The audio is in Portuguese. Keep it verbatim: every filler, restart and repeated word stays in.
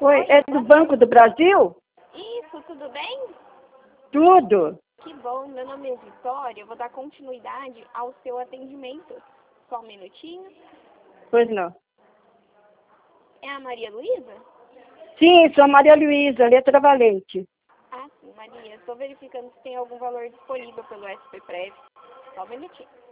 Oi, é do Banco do Brasil? Isso, tudo bem? Tudo. Que bom, meu nome é Vitória, eu vou dar continuidade ao seu atendimento. Só um minutinho. Pois não. É a Maria Luísa? Sim, sou a Maria Luísa, letra Valente. Ah, sim, Maria. Estou verificando se tem algum valor disponível pelo S P Prev. Só um minutinho.